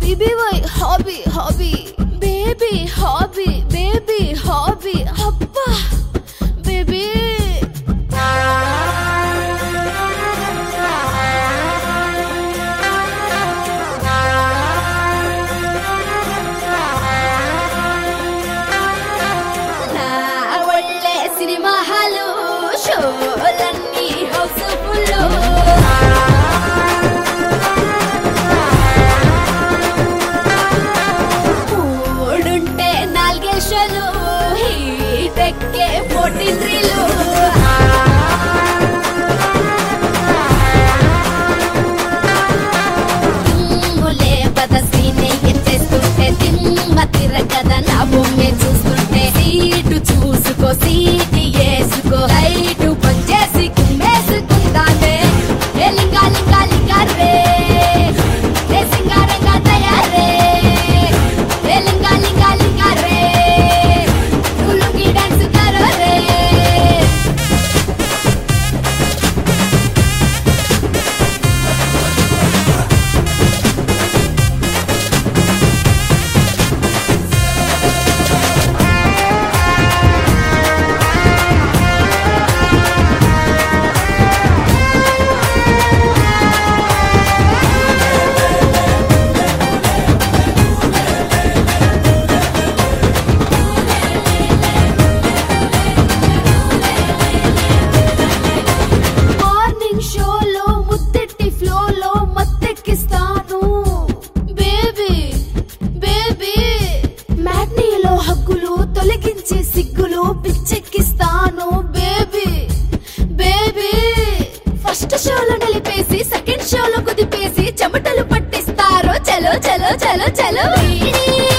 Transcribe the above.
BBY hobby baby hobby అబ్బా baby నా ఒళ్ళే సినిమా హాలు షోలన్నీ హౌస్ఫుల్ పోటీలు తిమ్ములే పదసీనే ఎచ్చేస్తుంటే తిమ్మ తిరగద నా బొమ్మే చూస్తుంటే సీటు చూసుకో సీటి వేసుకో లైటు పనిచేసి కుమ్మేసుకుందామే ఏ లింగా లింగా లింగా రే ఏ సింగారంగా తయారే ఏ లింగా లింగా లింగా రే సిగ్గులు పిచ్చెక్కిస్తాను బేబీ బేబీ ఫస్ట్ షోలో నిలిపేసి సెకండ్ షోలో కుదిపేసి చెమటలు పట్టిస్తారు చలో చలో చలో చలో